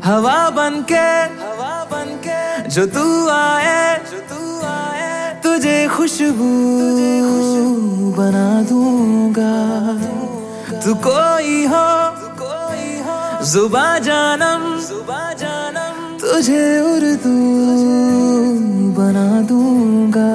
हवा बनके जो तू आए तुझे खुशबू बना दूंगा। तू कोई हो जुबा जानम तुझे उर्दू बना दूंगा।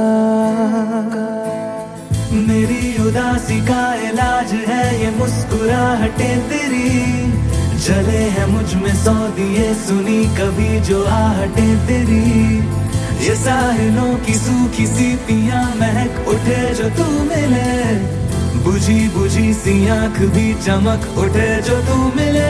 मेरी उदासी का इलाज है ये मुस्कुराहटें तेरी, जले हैं मुझ में 100 दिए सुनी कभी जो आहटें तेरी। ये साहिलों की सूखी सी पियां महक उठे जो तू मिले, बुझी बुझी सी आंख भी चमक उठे जो तू मिले।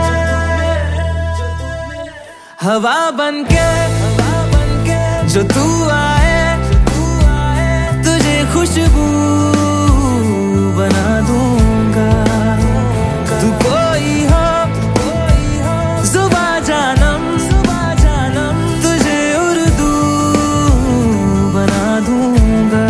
हवा बनके जो तू आए तुझे खुशबू बना दूंगा। तू कोई हो जुबा जानम तुझे उर्दू बना दूंगा।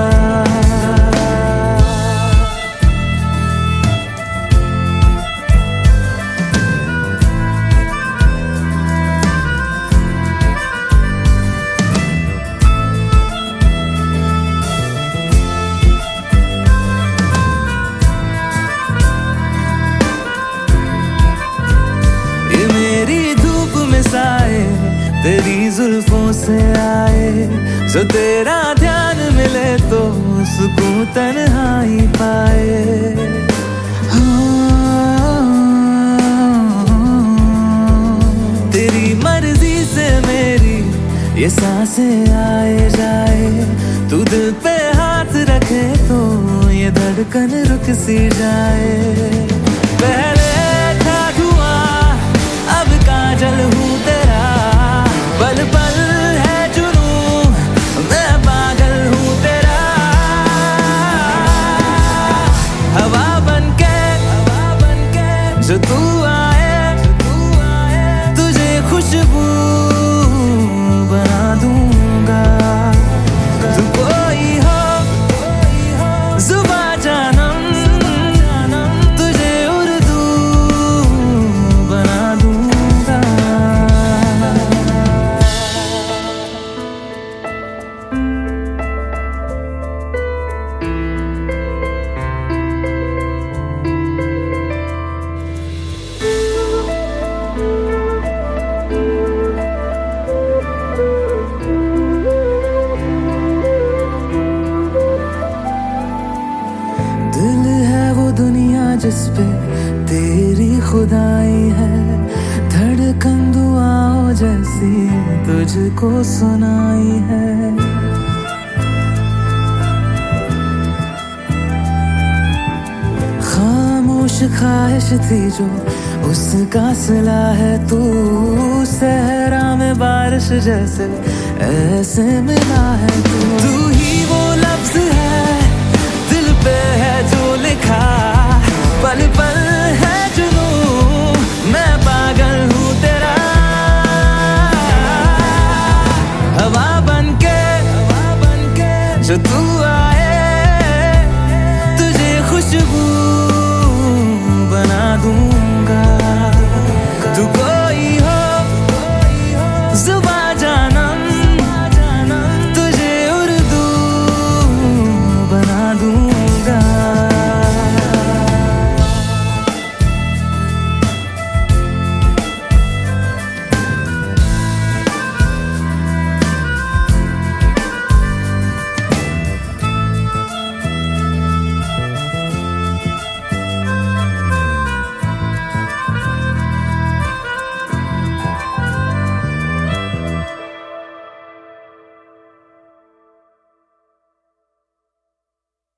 तेरी जुल्फों से आए जो तेरा ध्यान मिले तो सुकून तन्हाई पाए। तेरी मर्जी से मेरी ये सांसें आए जाए, तू दिल पे हाथ रखे तो ये धड़कन रुक सी जाए। पहले था धुआं अब काजल हूँ तेरा, पल पल है जुनून मैं पागल हूँ तेरा। हवा बनके जो तू आए तुझे खुशबू बना दूंगा। तू कोई हो जुबा जानम तुझे उर्दू बना दूंगा। जिस पे तेरी खुदाई है, धड़कन दुआओं जैसी तुझको सुनाई है। खामोश ख्वाहिश थी जो उसका सिला है, तू सहरा में बारिश जैसे ऐसे मिला है। तू ही वो लफ्ज है दिल पे है जो लिखा, पल पल है जुनून मैं पागल हूँ तेरा। हवा बनके जो तू